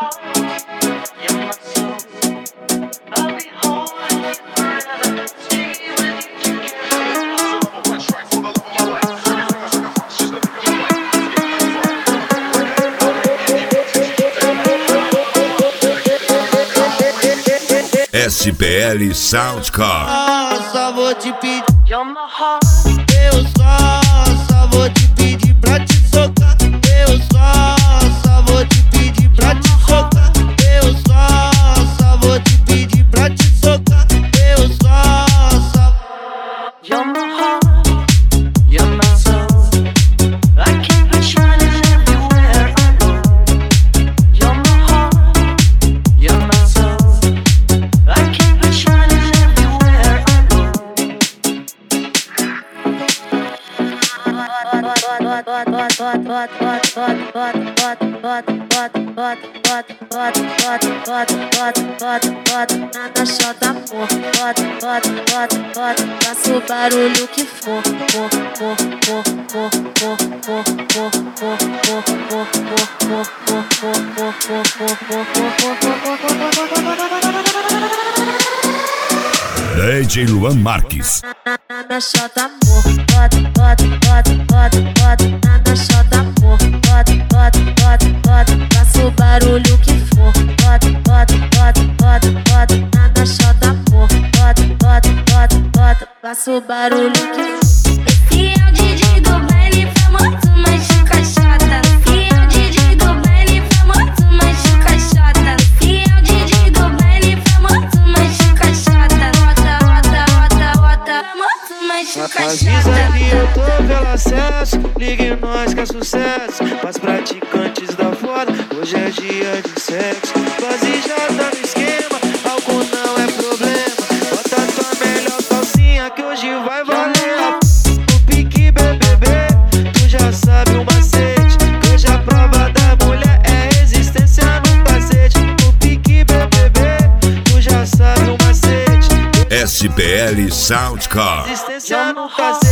SPL Soundcar. Só vou te pedir, eu só vou te pedir pra te socar. Eu só vou te pedir pra te socar. Eu só vou te pedir pra te socar. Eu só You're my heart, you're my soul. I keep it shining everywhere I go. You're my heart, you're my soul. I keep it shining everywhere I go. Na chota, amor. Faça o barulho que for. DJ Luan Marques. Na chota, amor. Na chota, amor. Faça o barulho que for. Na chota, amor. Faça o barulho que for. Esse é o DJ do baile famoso, mas de caixota. Esse é o DJ do baile famoso, mas de caixota. Esse é o DJ do baile famoso, mas de caixota. Rota, famoso, mas de caixota. Avisa que eu tô pelo acesso, ligue nós que é sucesso. Pras praticantes da foda, hoje é dia de sexo. Quase já tá no esquema, álcool não é problema. Bota tua melhor calcinha que hoje vai valer. O pique BBB, tu já sabe o macete. Que hoje a prova da mulher é resistência no cacete. O pique BBB, tu já sabe o macete. SPL Soundcar. Resistência no cacete.